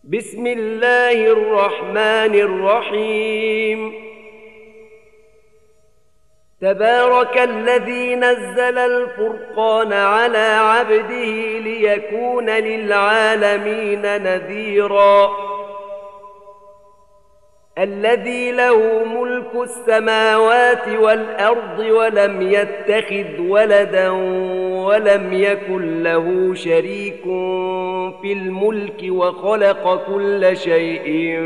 بسم الله الرحمن الرحيم. تبارك الذي نزل الفرقان على عبده ليكون للعالمين نذيرا. الذي له ملك السماوات والأرض ولم يتخذ ولدا ولم يكن له شريك في الملك وخلق كل شيء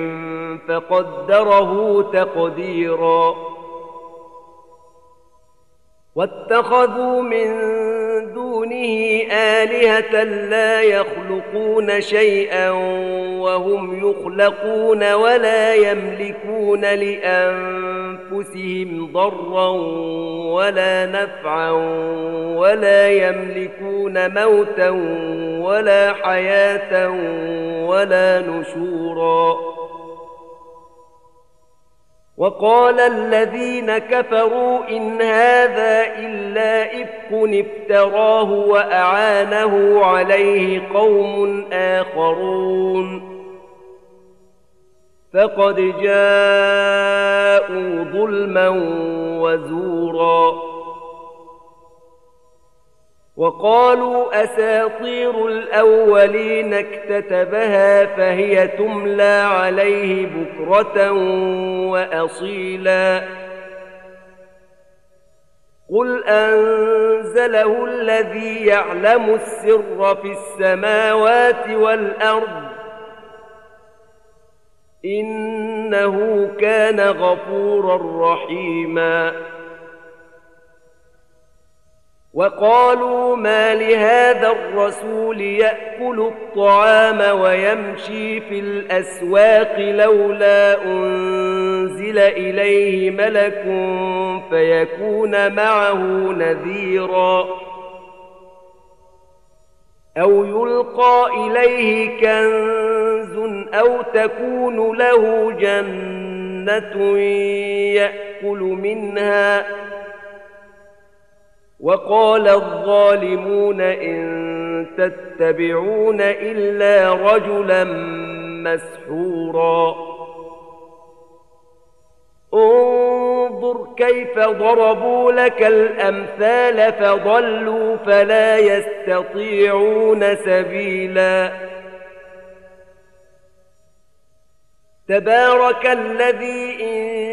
فقدره تقديرا. واتخذوا من دونه آلهة لا يخلقون شيئا وهم يخلقون ولا يملكون لأنفسهم ضرا ولا نفعا ولا يملكون موتا ولا حياة ولا نشورا. وقال الذين كفروا إن هذا إلا إفك افتراه وأعانه عليه قوم آخرون فقد جاءوا ظلما وزورا. وقالوا أساطير الأولين اكتتبها فهي تملى عليه بكرة وأصيلا. قل أنزله الذي يعلم السر في السماوات والأرض إنه كان غفورا رحيما. وقالوا ما لهذا الرسول يأكل الطعام ويمشي في الأسواق لولا أنزل إليه ملك فيكون معه نذيرا أو يلقى إليه كنز أو تكون له جنة يأكل منها. وقال الظالمون إن تتبعون إلا رجلا مسحورا. انظر كيف ضربوا لك الأمثال فضلوا فلا يستطيعون سبيلا. تبارك الذي إن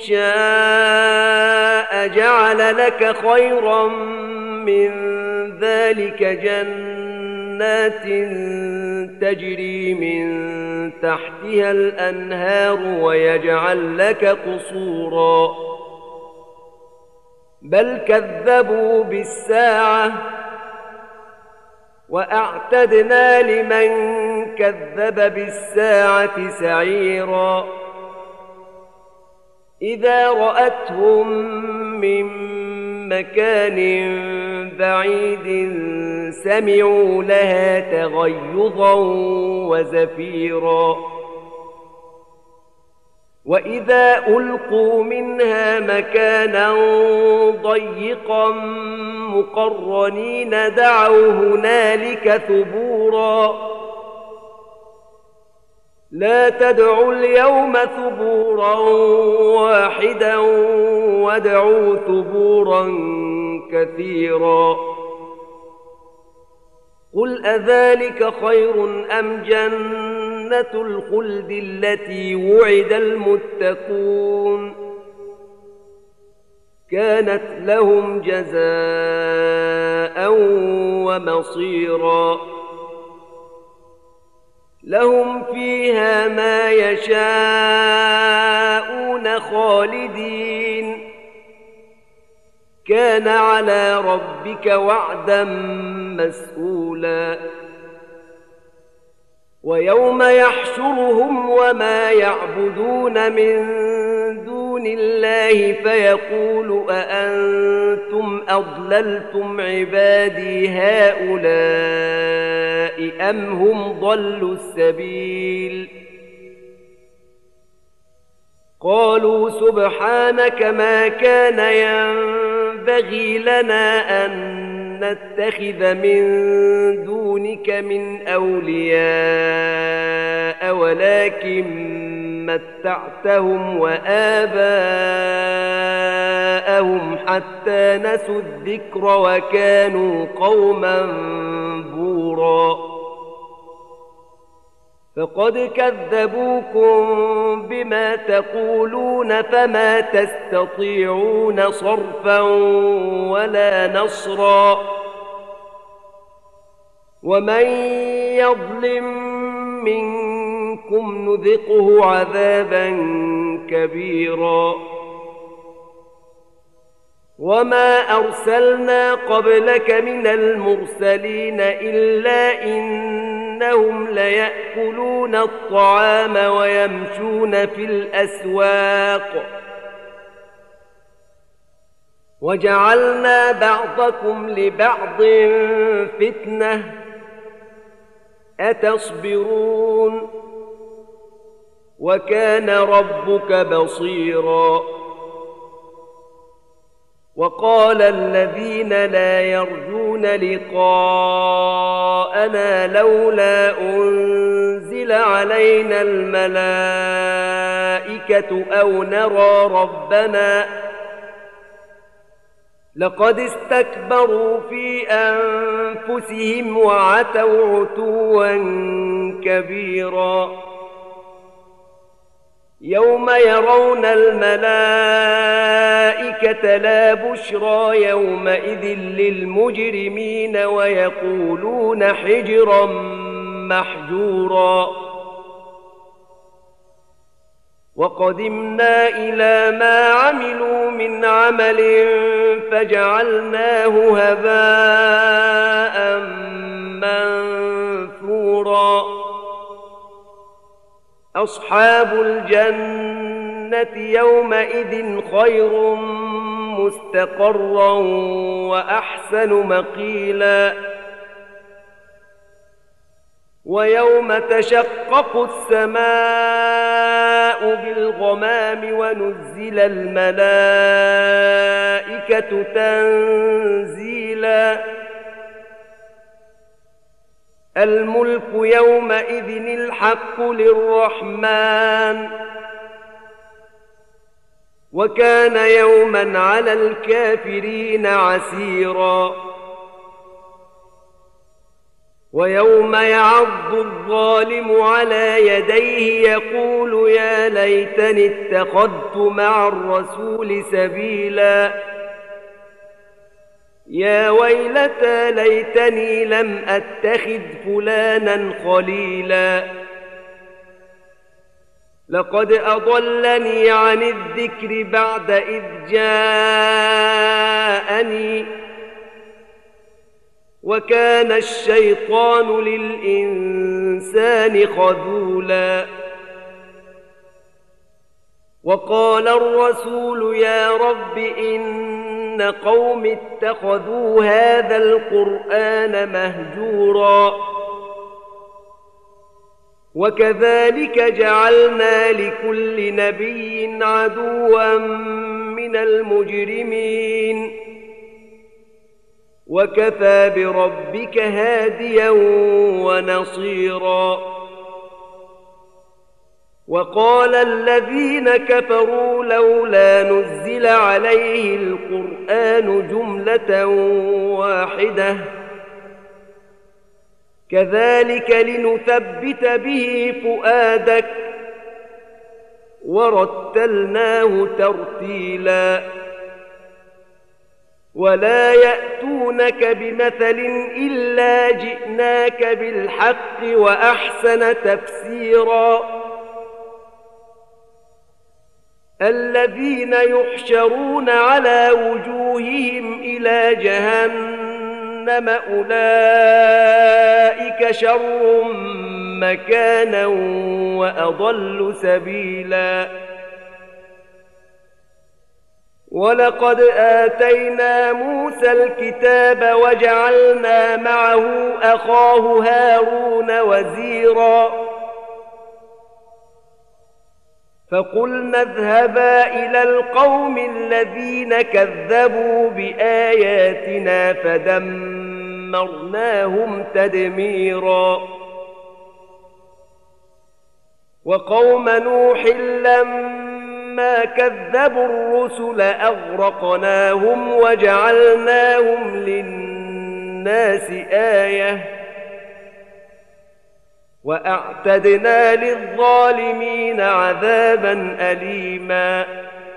شاء جعل لك خيرا من ذلك جنات تجري من تحتها الأنهار ويجعل لك قصورا بل كذبوا بالساعة وأعتدنا لمن كذب بالساعة سعيرا. إذا رأتهم من مكان بعيد سمعوا لها تغيظا وزفيرا. وإذا ألقوا منها مكانا ضيقا مقرنين دعوا هنالك ثبورا. لا تدعوا اليوم ثبورا واحدا وادعوا ثبورا كثيرا. قل أذلك خير أم جنة الخلد التي وعد المتقون كانت لهم جزاء ومصيرا. لهم فيها ما يشاءون خالدين كان على ربك وعدا مسئولا. ويوم يحشرهم وما يعبدون من دون الله فيقول أأنتم أضللتم عبادي هؤلاء أم هم ضلوا السبيل. قالوا سبحانك ما كان ينبغي لنا أن نتخذ من دونك من أولياء ولكن متعتهم وآباءهم حتى نسوا الذكر وكانوا قوما بورا فقد كذبوكم بما تقولون فما تستطيعون صرفا ولا نصرا ومن يظلم منكم نذقه عذابا كبيرا وما أرسلنا قبلك من المرسلين إلا إنهم ليأكلون الطعام ويمشون في الأسواق وجعلنا بعضكم لبعض فتنة أتصبرون وكان ربك بصيرا وقال الذين لا يرجون لقاءنا لولا أنزل علينا الملائكة أو نرى ربنا لقد استكبروا في أنفسهم وعتوا عتوا كبيرا يوم يرون الملائكة لا بشرى يومئذ للمجرمين ويقولون حجرا محجورا وقدمنا إلى ما عملوا من عمل فجعلناه هباء منثورا أصحاب الجنة يومئذ خير مستقرا وأحسن مقيلا ويوم تشقق السماء بالغمام ونزل الملائكة تنزيلا الملك يومئذ الحق للرحمن وكان يوما على الكافرين عسيرا ويوم يعض الظالم على يديه يقول يا ليتني اتخذت مع الرسول سبيلا يا ويلتى ليتني لم أتخذ فلانا خليلا لقد أضلني عن الذكر بعد إذ جاءني وكان الشيطان للإنسان خذولا وقال الرسول يا رب إن قوم اتخذوا هذا القرآن مهجورا وكذلك جعلنا لكل نبي عدوا من المجرمين وكفى بربك هاديا ونصيرا وقال الذين كفروا لولا نزل عليه القرآن جملة واحدة كذلك لنثبت به فؤادك ورتلناه ترتيلا ولا يأتونك بمثل إلا جئناك بالحق وأحسن تفسيرا الذين يحشرون على وجوههم إلى جهنم أولئك شر مكانا وأضل سبيلا ولقد آتينا موسى الكتاب وجعلنا معه أخاه هارون وزيرا فقلنا اذهبا إلى القوم الذين كذبوا بآياتنا فدمرناهم تدميرا وقوم نوح لما كذبوا الرسل أغرقناهم وجعلناهم للناس آية وأعتدنا للظالمين عذابا أليما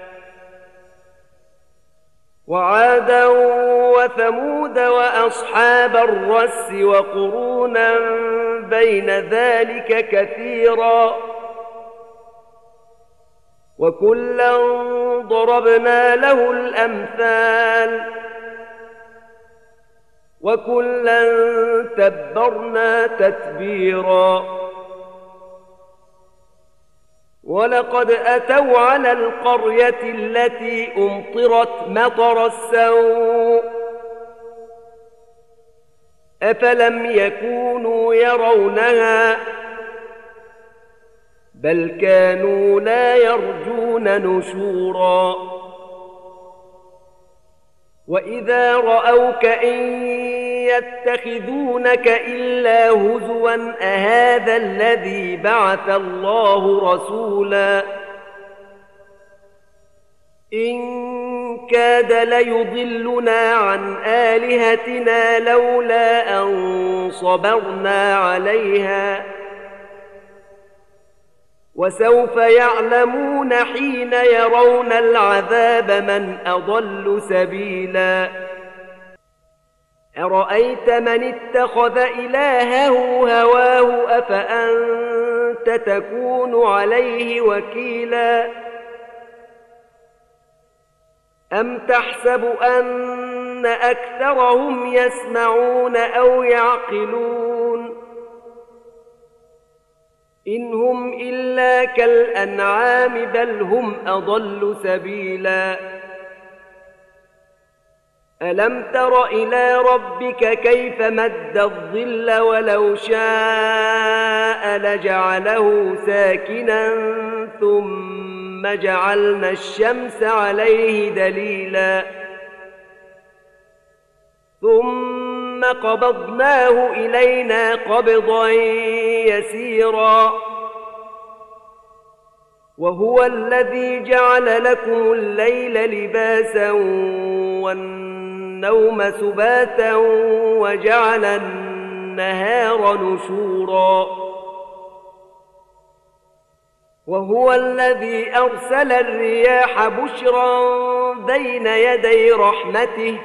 وعادا وثمود وأصحاب الرس وقرونا بين ذلك كثيرا وكلا ضربنا له الأمثال وكلا تبرنا تتبيرا ولقد أتوا على القرية التي أمطرت مطر السوء أفلم يكونوا يرونها بل كانوا لا يرجون نشورا وإذا رأوك إن يتخذونك إلا هزوا أهذا الذي بعث الله رسولا إن كاد ليضلنا عن آلهتنا لولا أن صبرنا عليها وسوف يعلمون حين يرون العذاب من أضل سبيلا أرأيت من اتخذ إلهه هواه أفأنت تكون عليه وكيلا أم تحسب أن أكثرهم يسمعون أو يعقلون إن هم إلا كالأنعام بل هم أضل سبيلا ألم تر إلى ربك كيف مد الظل ولو شاء لجعله ساكنا ثم جعلنا الشمس عليه دليلا ثم قبضناه إلينا قبضا يسيرا وهو الذي جعل لكم الليل لباسا والنوم سباتا وجعل النهار نشورا وهو الذي أرسل الرياح بشرا بين يدي رحمته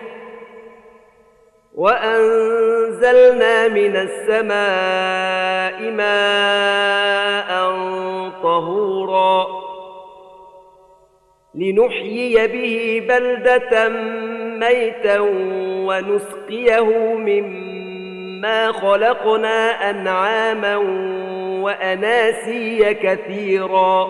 وأنزلنا من السماء ماء طهورا لنحيي به بلدة ميتا ونسقيه مما خلقنا أنعاما وأناسيا كثيرا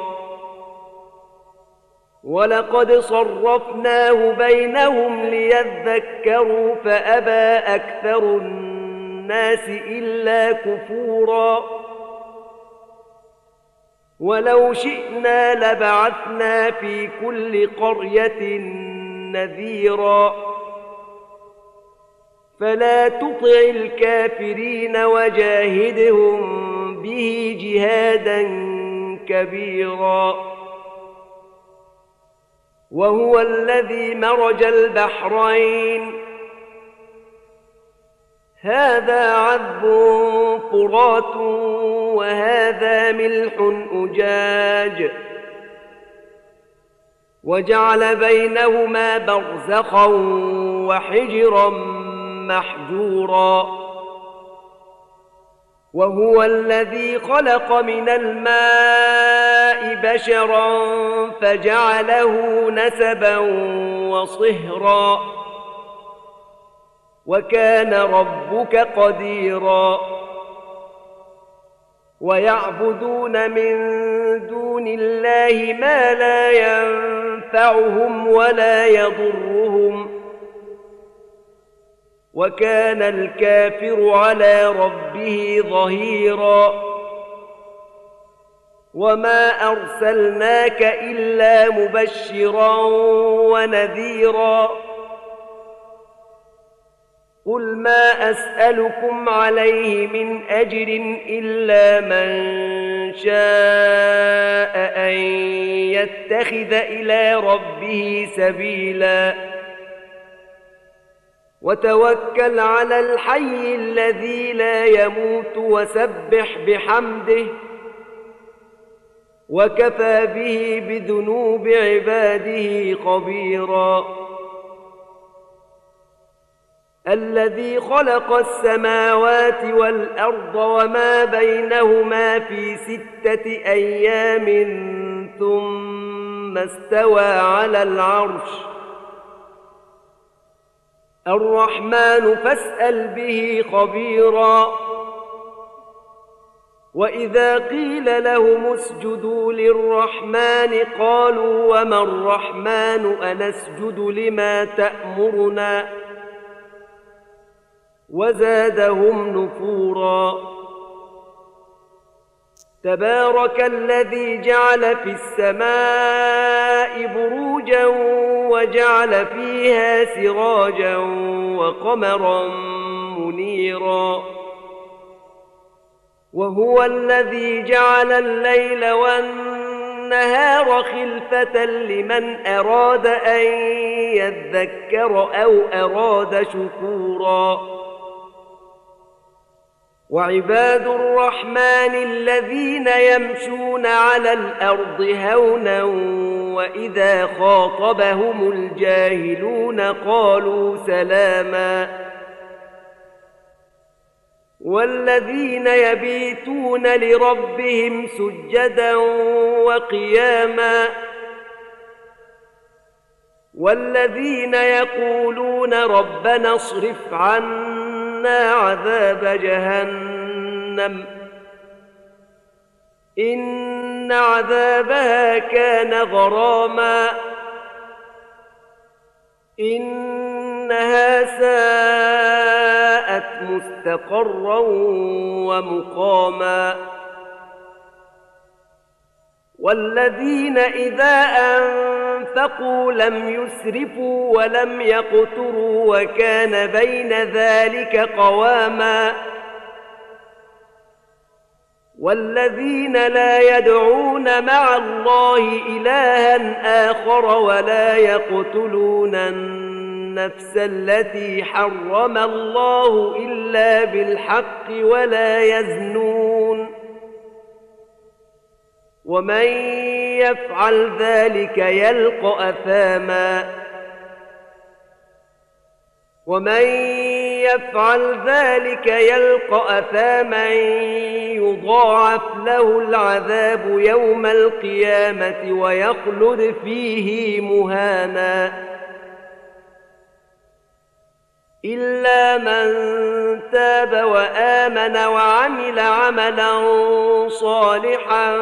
ولقد صرفناه بينهم ليذكروا فأبى أكثر الناس إلا كفورا ولو شئنا لبعثنا في كل قرية نذيرا فلا تطع الكافرين وجاهدهم به جهادا كبيرا وهو الذي مرج البحرين هذا عذب فرات وهذا ملح أجاج وجعل بينهما برزخا وحجرا محجورا وهو الذي خلق من الماء بشرا فجعله نسبا وصهرا وكان ربك قديرا ويعبدون من دون الله ما لا ينفعهم ولا يضرهم وكان الكافر على ربه ظهيرا وما أرسلناك إلا مبشرا ونذيرا قل ما أسألكم عليه من أجر إلا من شاء أن يتخذ إلى ربه سبيلا وتوكل على الحي الذي لا يموت وسبح بحمده وكفى به بذنوب عباده خبيرا الذي خلق السماوات والأرض وما بينهما في 6 أيام ثم استوى على العرش الرحمن فاسأل به خبيرا وإذا قيل لهم اسجدوا للرحمن قالوا وما الرحمن أنسجد لما تأمرنا وزادهم نفورا تبارك الذي جعل في السماء بروجا وجعل فيها سراجا وقمرا منيرا وهو الذي جعل الليل والنهار خلفة لمن أراد أن يذكر أو أراد شكورا وعباد الرحمن الذين يمشون على الأرض هونا وإذا خاطبهم الجاهلون قالوا سلاما والذين يبيتون لربهم سجدا وقياما والذين يقولون ربنا اصرف عنا عذاب جهنم إن عذابها كان غراما إنها ساءت مستقرا ومقاما والذين إذا أنفقوا لم يسرفوا ولم يقتروا وكان بين ذلك قواما والذين لا يدعون مع الله إلها آخر ولا يقتلون النفس التي حرم الله إلا بالحق ولا يزنون ومن يفعل ذلك يلقى أثاما يضاعف له العذاب يوم القيامة ويخلد فيه مهانا إلا من تاب وآمن وعمل عملا صالحا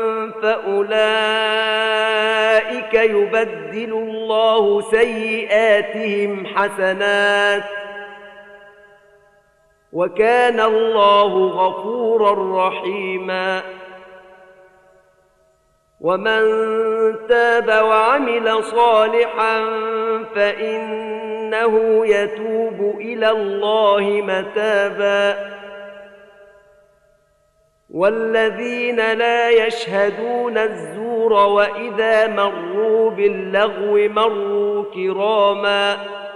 فأولئك يبدل الله سيئاتهم حسنات وكان الله غفورا رحيما ومن تاب وعمل صالحا فإنه يتوب إلى الله متابا والذين لا يشهدون الزور وإذا مروا باللغو مروا كراما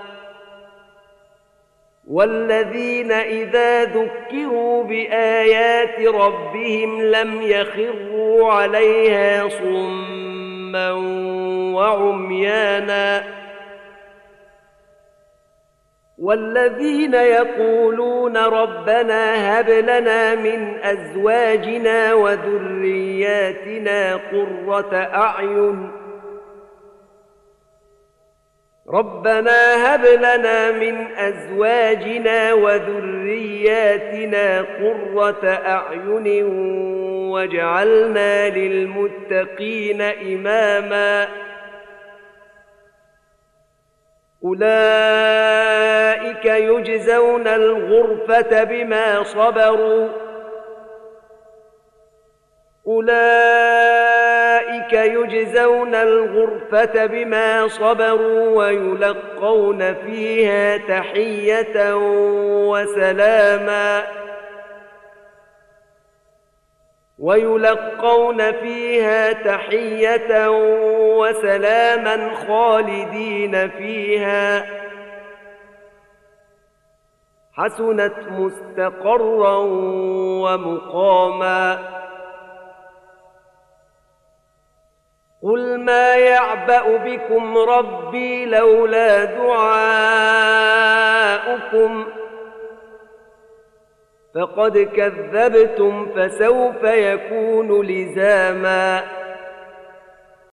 والذين إذا ذكروا بآيات ربهم لم يخروا عليها صما وعميانا والذين يقولون ربنا هب لنا من أزواجنا وذرياتنا قرة أعين واجعلنا للمتقين إماما أولئك يجزون الغرفة بما صبروا ويلقون فيها تحية وسلاما ويلقون فيها تحية وسلاما خالدين فيها حسنت مستقرا ومقاما قل ما يعبأ بكم ربي لولا دعاؤكم فقد كذبتم فسوف يكون لزاما